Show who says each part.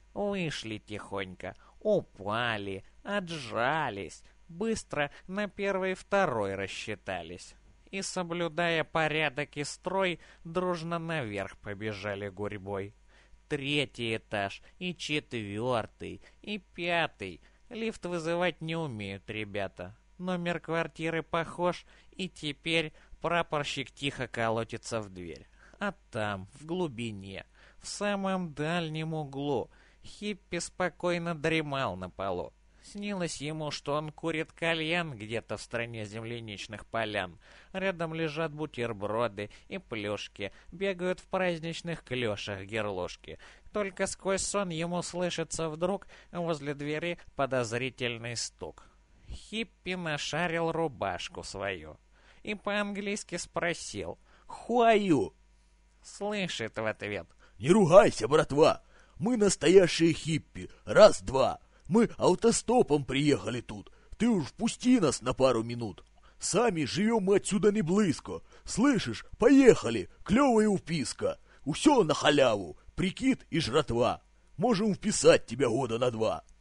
Speaker 1: Вышли тихонько, упали, отжались, быстро на первый и второй рассчитались. И, соблюдая порядок и строй, дружно наверх побежали гурьбой. Третий этаж, и четвертый, и пятый. Лифт вызывать не умеют ребята. Номер квартиры похож, и теперь прапорщик тихо колотится в дверь. А там, в глубине, в самом дальнем углу, Хиппи спокойно дремал на полу. Снилось ему, что он курит кальян где-то в стране земляничных полян. Рядом лежат бутерброды и плюшки, бегают в праздничных клёшах герложки. Только сквозь сон ему слышится вдруг возле двери подозрительный стук. Хиппи нашарил рубашку свою и по-английски спросил «Хуаю?». Слышит в ответ:
Speaker 2: «Не ругайся, братва! Мы настоящие хиппи! Раз-два! Мы автостопом приехали тут! Ты уж впусти нас на пару минут! Сами живем мы отсюда не близко! Слышишь, поехали! Клевая уписка! Усё на халяву! Прикид и жратва! Можем вписать тебя года на 2!»